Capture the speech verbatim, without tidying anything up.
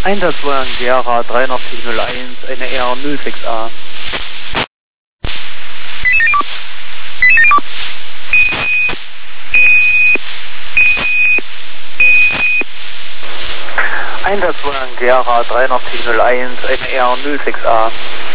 Einsatzwagen Gera dreiundachtzig null eins, eine R null sechs A. Einsatzwagen Gera dreiundachtzig null eins, eine R null sechs A.